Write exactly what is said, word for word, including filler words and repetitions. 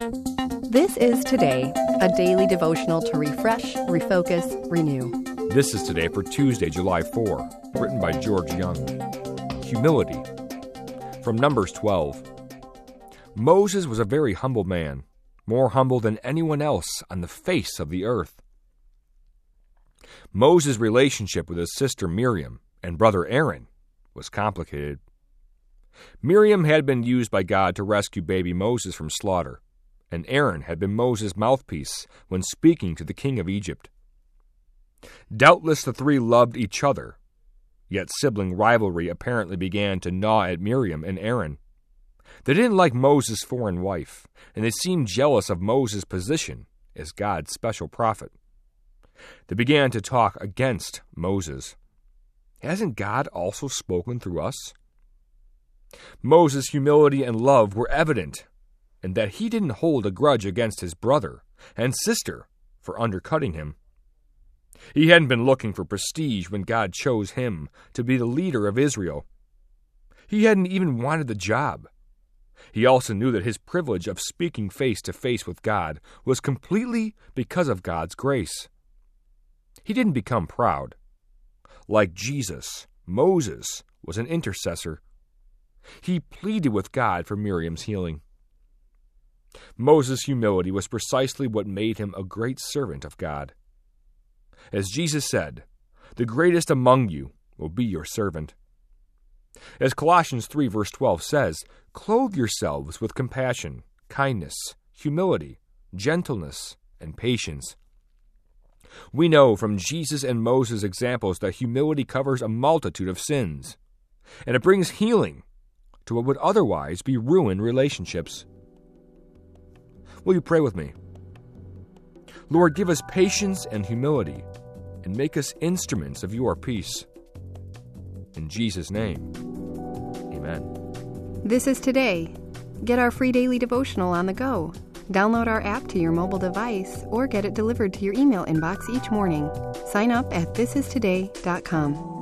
This is Today, a daily devotional to refresh, refocus, renew. This is Today for Tuesday, July fourth, written by George Young. Humility. From Numbers twelve. Moses was a very humble man, more humble than anyone else on the face of the earth. Moses' relationship with his sister Miriam and brother Aaron was complicated. Miriam had been used by God to rescue baby Moses from slaughter, and Aaron had been Moses' mouthpiece when speaking to the king of Egypt. Doubtless the three loved each other, yet sibling rivalry apparently began to gnaw at Miriam and Aaron. They didn't like Moses' foreign wife, and they seemed jealous of Moses' position as God's special prophet. They began to talk against Moses. Hasn't God also spoken through us? Moses' humility and love were evident, and that he didn't hold a grudge against his brother and sister for undercutting him. He hadn't been looking for prestige when God chose him to be the leader of Israel. He hadn't even wanted the job. He also knew that his privilege of speaking face to face with God was completely because of God's grace. He didn't become proud. Like Jesus, Moses was an intercessor. He pleaded with God for Miriam's healing. Moses' humility was precisely what made him a great servant of God. As Jesus said, "The greatest among you will be your servant." As Colossians three verse twelve says, "Clothe yourselves with compassion, kindness, humility, gentleness, and patience." We know from Jesus and Moses' examples that humility covers a multitude of sins, and it brings healing to what would otherwise be ruined relationships. Will you pray with me? Lord, give us patience and humility, and make us instruments of your peace. In Jesus' name, amen. This is Today. Get our free daily devotional on the go. Download our app to your mobile device or get it delivered to your email inbox each morning. Sign up at this is today dot com.